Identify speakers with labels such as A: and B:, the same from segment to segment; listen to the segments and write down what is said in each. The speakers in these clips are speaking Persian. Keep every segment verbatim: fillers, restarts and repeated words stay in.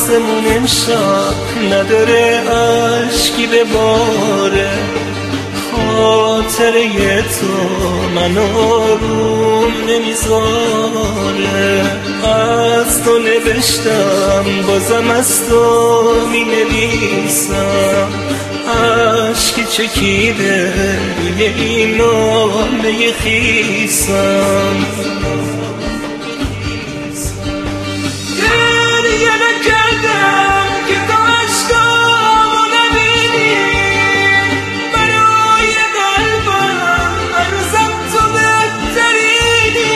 A: آسمون امشب نداره عشقی به باره، خاطره تو منو آروم نمیذاره. از تو نوشتم بازم از تو می نویسم، عشقی چکیده روی این نامه خیسم. گریه نکردم که تو عشقامو نبینی، برای قلبم هنوزم تو بهترینی.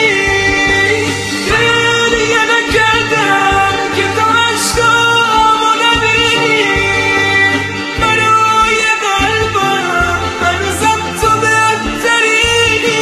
A: گریه نکردم که تو عشقامو نبینی، برای قلبم هنوزم تو بهترینی.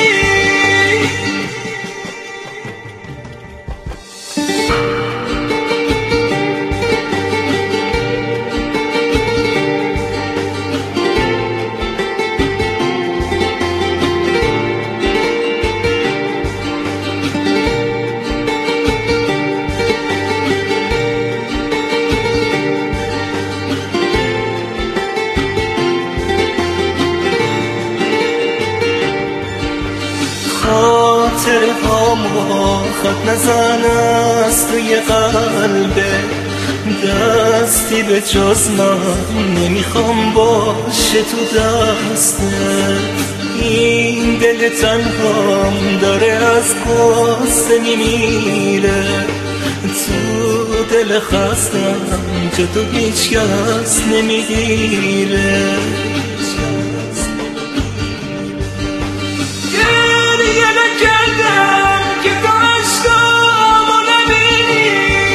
A: خاطره هامو خط نزن از توی قلبه، دستی به جز من نمیخوام باشه تو دسته. این دل تنهام داره از قصه میمیره، تو دل خستم که تو هیچ کس نمیگیره. گریه نکردم که تو عشقامو نبینی،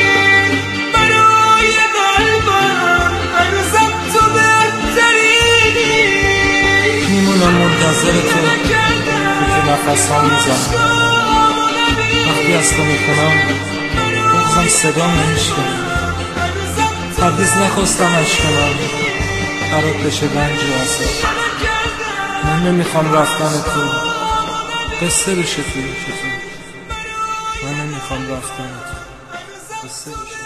A: برای قلبم هنوزم تو بهترینی.
B: میمونم منتظر تو که نفس ها میزنم، وقتی از تو میکنم بغزم صدا نمیشکنم. هرگز نخواستم عشق من برات بشه رنج و عذاب. من نمیخوام رفتن تو قصه بشه توی تو، من نمیخوام رفتن تو قصه بشه.